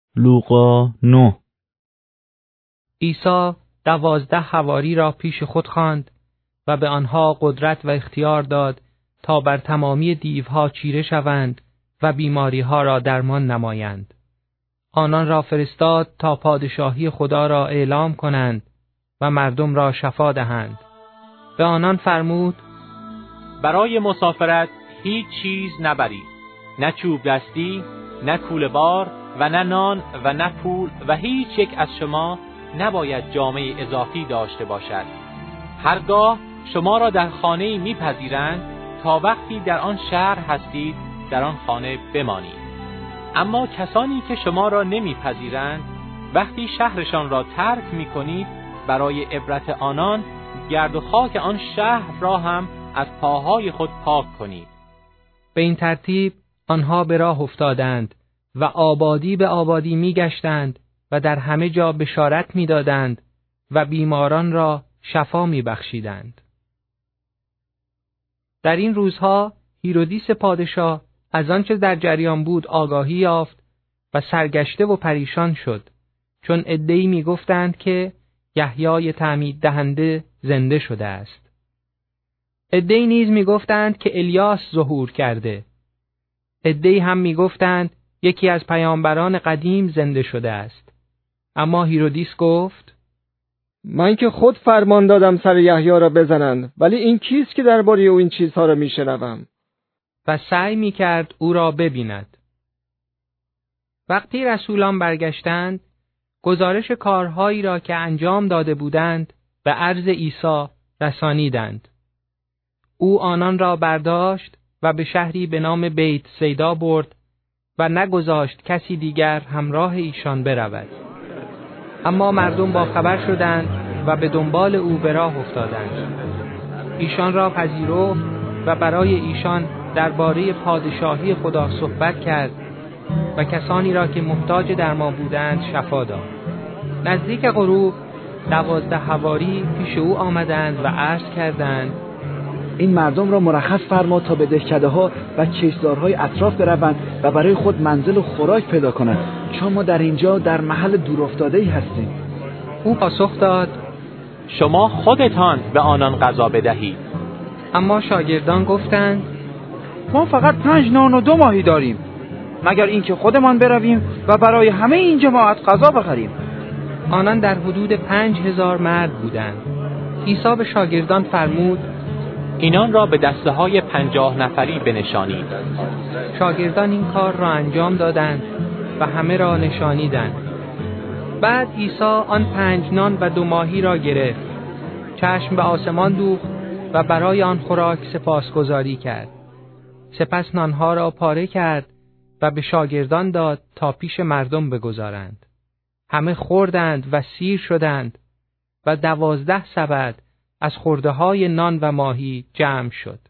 لوقا 9. عیسی 12 حواری را پیش خود خواند و به آنها قدرت و اختیار داد تا بر تمامی دیوها چیره شوند و بیماریها را درمان نمایند. آنان را فرستاد تا پادشاهی خدا را اعلام کنند و مردم را شفا دهند. به آنان فرمود: برای مسافرت هیچ چیز نبرید، نه چوب دستی، نه کوله بار و نه نان و نه پول، و هیچ یک از شما نباید جامه اضافی داشته باشد. هرگاه شما را در خانه‌ای می‌پذیرند، تا وقتی در آن شهر هستید در آن خانه بمانید. اما کسانی که شما را نمی‌پذیرند، وقتی شهرشان را ترک می‌کنید، برای عبرت آنان گرد و خاک آن شهر را هم از پاهای خود پاک کنید. به این ترتیب آنها به راه افتادند و آبادی به آبادی می‌گشتند و در همه جا بشارت می‌دادند و بیماران را شفا می‌بخشیدند. در این روزها هیرودیس پادشاه از آنچه در جریان بود آگاهی یافت و سرگشته و پریشان شد، چون عده‌ای می‌گفتند که یحیای تعمید دهنده زنده شده است. عده‌ای نیز می‌گفتند که الیاس ظهور کرده. عده‌ای هم می‌گفتند یکی از پیامبران قدیم زنده شده است. اما هیرودیس گفت: من که خود فرمان دادم سر یحیی را بزنند، ولی این کیست که درباره او این چیزها را میشنوم؟ و سعی می‌کرد او را ببیند. وقتی رسولان برگشتند، گزارش کارهایی را که انجام داده بودند به عرض عیسی رسانیدند. او آنان را برداشت و به شهری به نام بیت سیدا برد و نگذاشت کسی دیگر همراه ایشان برود. اما مردم با خبر شدند و به دنبال او به راه افتادند. ایشان را پذیرفت و برای ایشان درباره پادشاهی خدا صحبت کرد و کسانی را که محتاج درمان بودند شفا داد. نزدیک غروب 12 حواری پیش او آمدند و عرض کردند: این مردم را مرخص فرما تا به دهکده‌ها و کشتزارهای اطراف بروند و برای خود منزل و خوراک پیدا کنند، چون ما در اینجا در محل دورافتاده‌ای هستیم. او پاسخ داد: شما خودتان به آنان غذا بدهید. اما شاگردان گفتند: ما فقط 5 نان و 2 ماهی داریم، مگر اینکه خودمان برویم و برای همه این جماعت غذا بخریم. آنان در حدود 5000 مرد بودند. عیسی به شاگردان فرمود: اینان را به دسته‌های 50 نفری بنشانید. شاگردان این کار را انجام دادند و همه را نشانیدند. بعد عیسی آن 5 نان و 2 ماهی را گرفت، چشم به آسمان دوخت و برای آن خوراک سپاسگزاری کرد. سپس نانها را پاره کرد و به شاگردان داد تا پیش مردم بگذارند. همه خوردند و سیر شدند و 12 سبد از خرده‌های نان و ماهی جمع شد.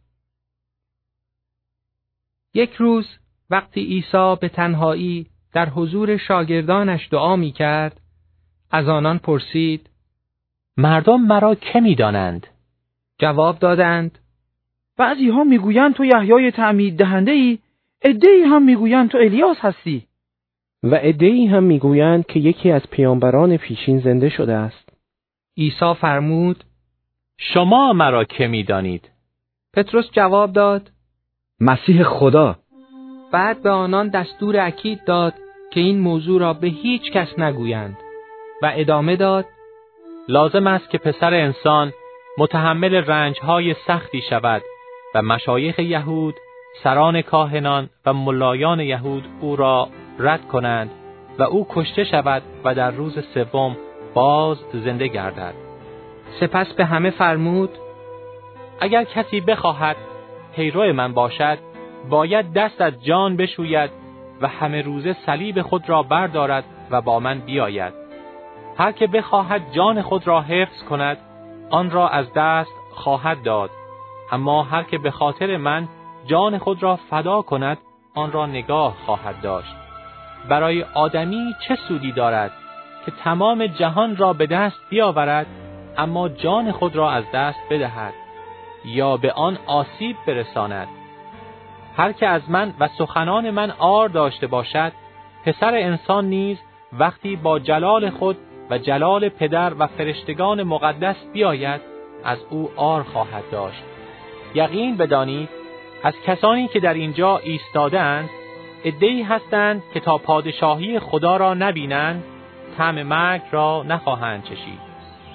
یک روز وقتی عیسی به تنهایی در حضور شاگردانش دعا می‌کرد، از آنان پرسید: مردم مرا که می‌دانند؟ جواب دادند: بعضی ها میگویند تو یحیای تعمید دهنده‌ای، عده‌ای هم میگویند تو الیاس هستی، و عده‌ای هم میگویند که یکی از پیامبران پیشین زنده شده است. عیسی فرمود: شما مرا که می‌دانید؟ پتروس جواب داد: مسیح خدا. بعد به آنان دستور اکید داد که این موضوع را به هیچ کس نگویند و ادامه داد: لازم است که پسر انسان متحمل رنج‌های سختی شود و مشایخ یهود، سران کاهنان و ملایان یهود او را رد کنند و او کشته شود و در روز سوم باز زنده گردد. سپس به همه فرمود: اگر کسی بخواهد پیرو من باشد، باید دست از جان بشوید و همه روزه صلیب خود را بردارد و با من بیاید. هر که بخواهد جان خود را حفظ کند، آن را از دست خواهد داد، اما هر که به خاطر من جان خود را فدا کند، آن را نگاه خواهد داشت. برای آدمی چه سودی دارد که تمام جهان را به دست بیاورد، اما جان خود را از دست بدهد یا به آن آسیب برساند؟ هر که از من و سخنان من عار داشته باشد، پسر انسان نیز وقتی با جلال خود و جلال پدر و فرشتگان مقدس بیاید، از او عار خواهد داشت. یقین بدانید از کسانی که در اینجا ایستاده‌اند عده‌ای هستند که تا پادشاهی خدا را نبینند طعم مرگ را نخواهند چشید.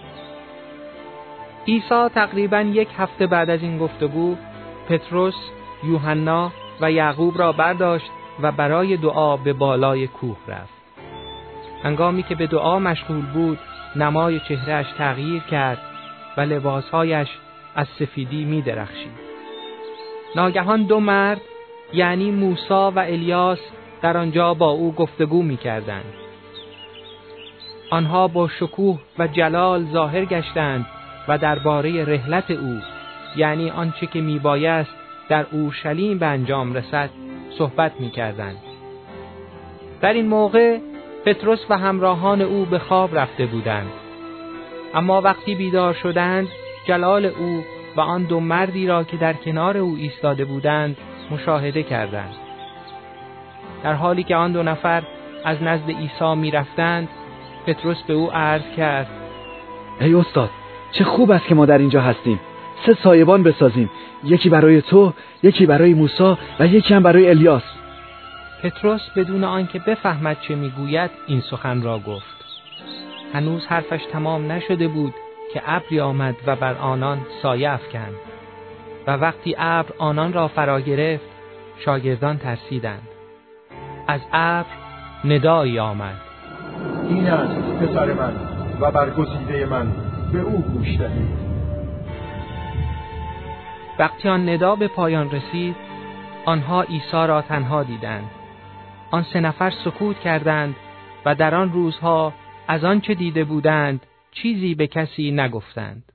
عیسی تقریباً 1 هفته بعد از این گفتگو پتروس، یوحنا و یعقوب را برداشت و برای دعا به بالای کوه رفت. هنگامی که به دعا مشغول بود، نمای چهرهش تغییر کرد و لباسهایش از سفیدی می درخشید. ناگهان 2 مرد، یعنی موسی و الیاس، در آنجا با او گفتگو می کردند. آنها با شکوه و جلال ظاهر گشتند و درباره رحلت او، یعنی آنچه که می بایست در اورشلیم به انجام رسد، صحبت می کردند. در این موقع پتروس و همراهان او به خواب رفته بودند. اما وقتی بیدار شدند، جلال او و آن 2 مردی را که در کنار او ایستاده بودند مشاهده کردند. در حالی که آن 2 نفر از نزد عیسی می رفتند، پتروس به او عرض کرد: ای استاد، چه خوب است که ما در اینجا هستیم. 3 سایبان بسازیم، یکی برای تو، یکی برای موسی و یکی هم برای الیاس. پتروس بدون آنکه بفهمد چه میگوید این سخن را گفت. هنوز حرفش تمام نشده بود که ابری آمد و بر آنان سایه افکند و وقتی ابر آنان را فرا گرفت، شاگردان ترسیدند. از ابر ندایی آمد: این است پسر من و برگزیده من، به او گوش دهید. وقتی آن ندا به پایان رسید، آنها عیسی را تنها دیدند. آن 3 نفر سکوت کردند و در آن روزها از آنچه دیده بودند چیزی به کسی نگفتند.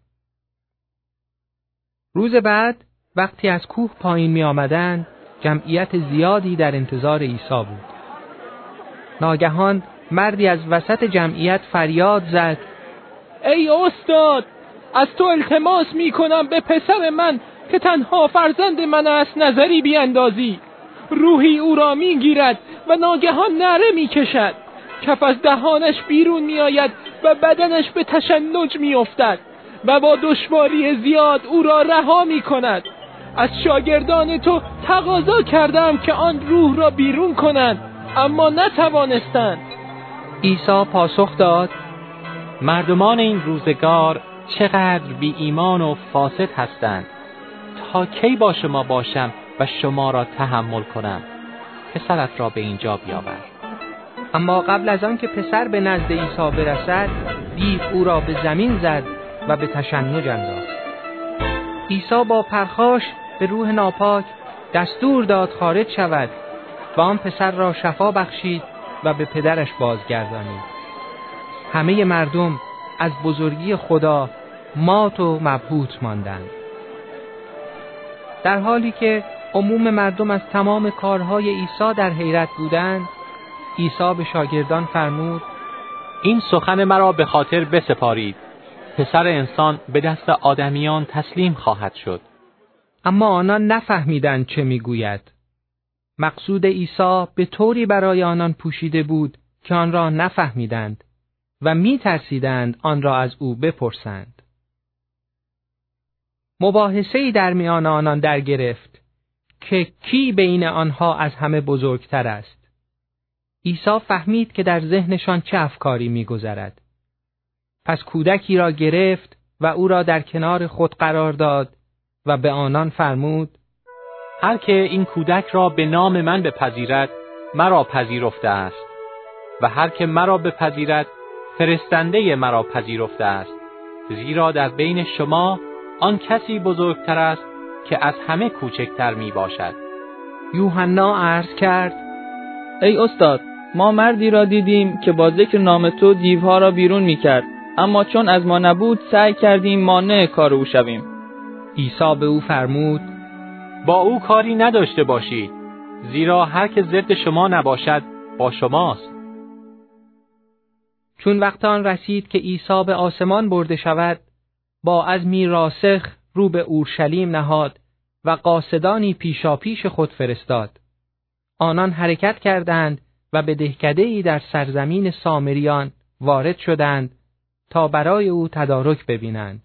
روز بعد وقتی از کوه پایین می آمدند، جمعیت زیادی در انتظار عیسی بود. ناگهان مردی از وسط جمعیت فریاد زد: ای استاد، از تو التماس می کنم به پسر من که تنها فرزند من است نظری بیاندازی. روحی او را می گیرد و ناگهان نعره می کشد. کف از دهانش بیرون می آید و بدنش به تشنج می افتد و با دشواری زیاد او را رها می کند. از شاگردان تو تقاضا کردم که آن روح را بیرون کنند، اما نتوانستند. عیسی پاسخ داد: مردمان این روزگار چقدر بی ایمان و فاسد هستند. تا کی با شما باشم و شما را تحمل کنم؟ پسرت را به اینجا بیاور. اما قبل از آن که پسر به نزد عیسی برسد، دیو او را به زمین زد و به تشنج انداخت. عیسی با پرخاش به روح ناپاک دستور داد خارج شود و آن پسر را شفا بخشید و به پدرش بازگردانید. همه مردم از بزرگی خدا مات و مبهوت ماندند. در حالی که عموم مردم از تمام کارهای عیسی در حیرت بودند، عیسی به شاگردان فرمود: این سخن مرا به خاطر بسپارید. پسر انسان به دست آدمیان تسلیم خواهد شد. اما آنان نفهمیدند چه میگوید. مقصود عیسی به طوری برای آنان پوشیده بود که آن را نفهمیدند و می‌ترسیدند آن را از او بپرسند. مباحثه‌ای در میان آنان در گرفت که کی بین آنها از همه بزرگتر است. عیسی فهمید که در ذهنشان چه افکاری می‌گذرد. پس کودکی را گرفت و او را در کنار خود قرار داد و به آنان فرمود: هر که این کودک را به نام من بپذیرد مرا پذیرفته است و هر که مرا بپذیرد فرستنده مرا پذیرفته است. زیرا در بین شما آن کسی بزرگتر است که از همه کوچکتر می باشد. یوحنا عرض کرد: ای استاد، ما مردی را دیدیم که با ذکر نام تو دیوها را بیرون می کرد، اما چون از ما نبود سعی کردیم مانع کار او شویم. عیسی به او فرمود: با او کاری نداشته باشید، زیرا هر که ضد شما نباشد با شماست. چون وقت آن رسید که عیسی به آسمان برده شود، با عزمی راسخ رو به اورشلیم نهاد و قاصدانی پیشاپیش خود فرستاد. آنان حرکت کردند و به دهکده‌ای در سرزمین سامریان وارد شدند تا برای او تدارک ببینند.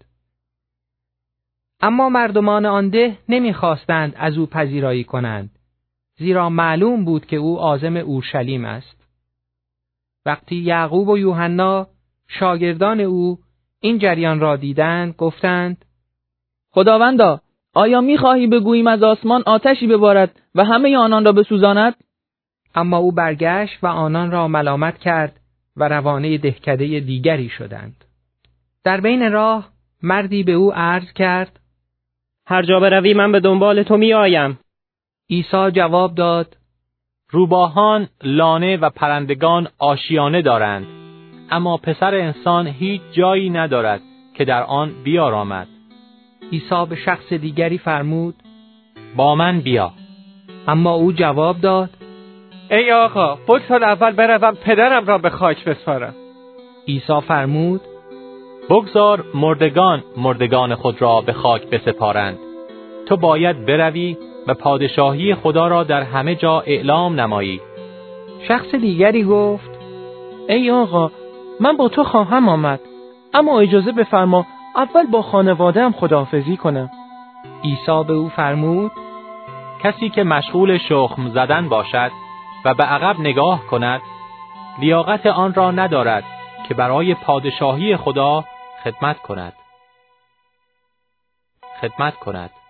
اما مردمان آن ده نمی‌خواستند از او پذیرایی کنند، زیرا معلوم بود که او عازم اورشلیم است. وقتی یعقوب و یوحنا شاگردان او این جریان را دیدند، گفتند: خداوندا، آیا می‌خواهی بگوییم از آسمان آتشی ببارد و همه آنان را بسوزاند؟ اما او برگشت و آنان را ملامت کرد و روانه دهکده دیگری شدند. در بین راه مردی به او عرض کرد: هر جا بروی من به دنبال تو می آیم. عیسی جواب داد: روباهان لانه و پرندگان آشیانه دارند، اما پسر انسان هیچ جایی ندارد که در آن بیارامد. عیسی به شخص دیگری فرمود: با من بیا. اما او جواب داد: ای آقا، بگذار اول بروم پدرم را به خاک بسپارم. عیسی فرمود: بگذار مردگان خود را به خاک بسپارند. تو باید بروی و پادشاهی خدا را در همه جا اعلام نمایی. شخص دیگری گفت: ای آقا، من با تو خواهم آمد، اما اجازه بفرما اول با خانواده‌ام خداحافظی کنم. عیسی به او فرمود: کسی که مشغول شخم زدن باشد و به عقب نگاه کند، لیاقت آن را ندارد که برای پادشاهی خدا خدمت کند.